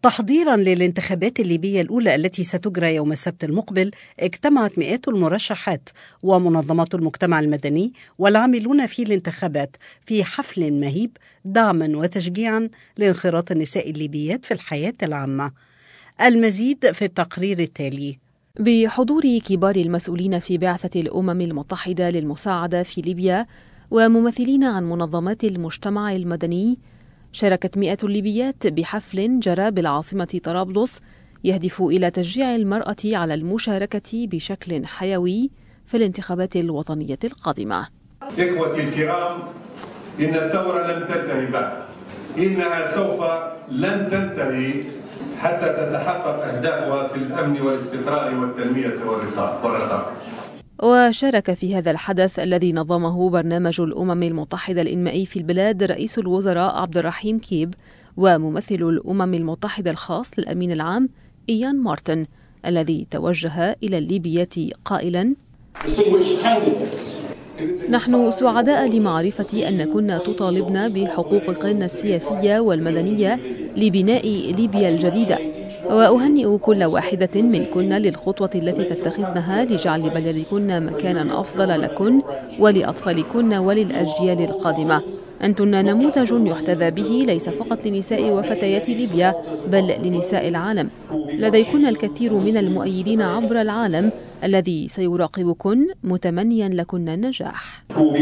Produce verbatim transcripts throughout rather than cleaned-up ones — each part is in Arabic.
تحضيرا للانتخابات الليبية الأولى التي ستجرى يوم السبت المقبل، اجتمعت مئات المرشحات ومنظمات المجتمع المدني والعاملون في الانتخابات في حفل مهيب دعما وتشجيعا لانخراط النساء الليبيات في الحياة العامة. المزيد في التقرير التالي. بحضور كبار المسؤولين في بعثة الأمم المتحدة للمساعدة في ليبيا وممثلين عن منظمات المجتمع المدني، شاركت مئات الليبيات بحفل جرى بالعاصمة طرابلس يهدف إلى تشجيع المرأة على المشاركة بشكل حيوي في الانتخابات الوطنية القادمة. إخوتي الكرام، إن الثورة لم تنتهي بعد، إنها سوف لن تنتهي حتى تتحقق أهدافها في الأمن والاستقرار والتنمية والرخاء. وشارك في هذا الحدث الذي نظمه برنامج الأمم المتحدة الإنمائي في البلاد رئيس الوزراء عبد الرحيم كيب وممثل الأمم المتحدة الخاص للأمين العام إيان مارتن، الذي توجه إلى الليبيات قائلا: نحن سعداء لمعرفة أن كنا تطالبنا بحقوقنا السياسية والمدنية لبناء ليبيا الجديدة، وأهنئ كل واحدة منكن للخطوة التي تتخذنها لجعل بلدكن مكانا أفضل لكن ولأطفالكن وللأجيال القادمة. أنتن نموذج يحتذى به ليس فقط لنساء وفتيات ليبيا بل لنساء العالم. لديكن الكثير من المؤيدين عبر العالم الذي سيراقبكن متمنيا لكن النجاح.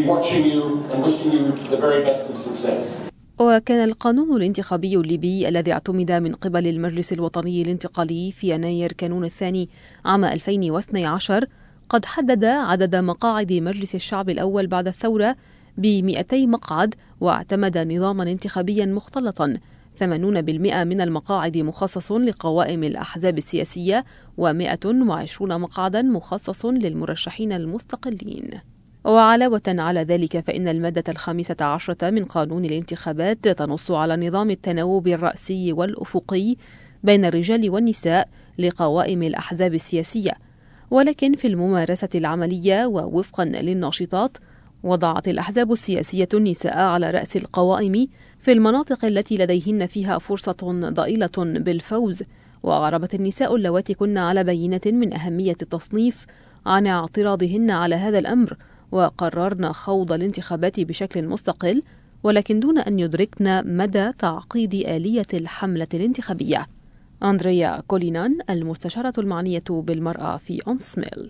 وكان القانون الانتخابي الليبي الذي اعتمد من قبل المجلس الوطني الانتقالي في يناير كانون الثاني عام ألفين واثني عشر قد حدد عدد مقاعد مجلس الشعب الأول بعد الثورة بمئتي مقعد، واعتمد نظاما انتخابيا مختلطا. ثمانين بالمئة من المقاعد مخصص لقوائم الأحزاب السياسية ومئة وعشرون مقعدا مخصص للمرشحين المستقلين. وعلاوة على ذلك فإن المادة الخامسة عشرة من قانون الانتخابات تنص على نظام التناوب الرأسي والأفقي بين الرجال والنساء لقوائم الأحزاب السياسية، ولكن في الممارسة العملية ووفقا للناشطات وضعت الأحزاب السياسية النساء على رأس القوائم في المناطق التي لديهن فيها فرصة ضئيلة بالفوز، وأعربت النساء اللواتي كن على بينة من أهمية التصنيف عن اعتراضهن على هذا الأمر، وقررنا خوض الانتخابات بشكل مستقل ولكن دون أن يدركن مدى تعقيد آلية الحملة الانتخابية. أندريا كولينان المستشارة المعنية بالمرأة في أونسميل: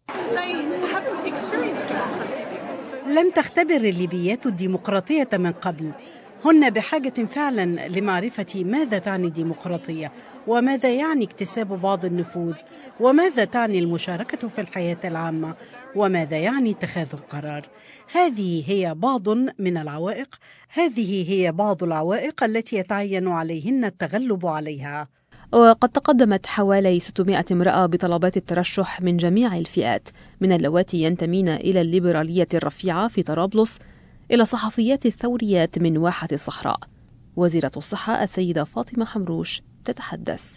لم تختبر الليبيات الديمقراطية من قبل، هن بحاجة فعلا لمعرفة ماذا تعني الديمقراطية وماذا يعني اكتساب بعض النفوذ وماذا تعني المشاركة في الحياة العامة وماذا يعني اتخاذ القرار. هذه هي بعض من العوائق هذه هي بعض العوائق التي يتعين عليهن التغلب عليها. وقد تقدمت حوالي ستمائة امرأة بطلبات الترشح من جميع الفئات، من اللواتي ينتمين إلى الليبرالية الرفيعة في طرابلس إلى صحفيات الثوريات من واحة الصحراء. وزيرة الصحة السيدة فاطمة حمروش تتحدث: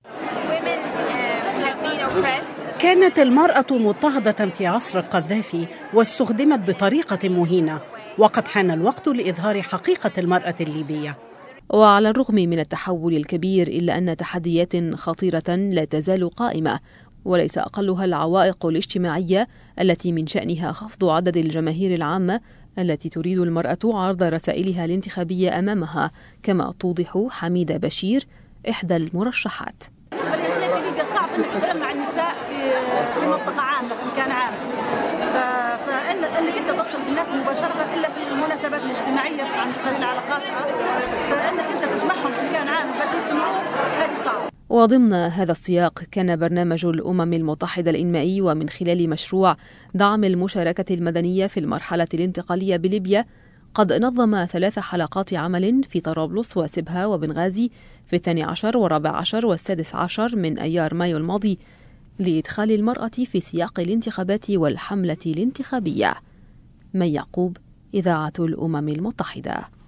كانت المرأة مضطهدة في عصر القذافي واستخدمت بطريقة مهينة، وقد حان الوقت لإظهار حقيقة المرأة الليبية. وعلى الرغم من التحول الكبير إلا أن تحديات خطيرة لا تزال قائمة، وليس أقلها العوائق الاجتماعية التي من شأنها خفض عدد الجماهير العامة التي تريد المرأة عرض رسائلها الانتخابية أمامها، كما توضح حميدة بشير إحدى المرشحات. بالنسبة لي احنا في ليبيا صعب انك تجمع النساء في في منطقة عامة في مكان عام، فإن انك انت تصل بالناس مباشرة الا في المناسبات الاجتماعية عن طريق العلاقات، فانك انت تجمعهم في مكان عام باش يسمعوا هذه صعب. وضمن هذا السياق كان برنامج الأمم المتحدة الإنمائي ومن خلال مشروع دعم المشاركة المدنية في المرحلة الانتقالية بليبيا قد نظم ثلاث حلقات عمل في طرابلس وسبها وبنغازي في الثاني عشر والرابع عشر والسادس عشر من أيار مايو الماضي لإدخال المرأة في سياق الانتخابات والحملة الانتخابية. مي يعقوب، إذاعة الأمم المتحدة.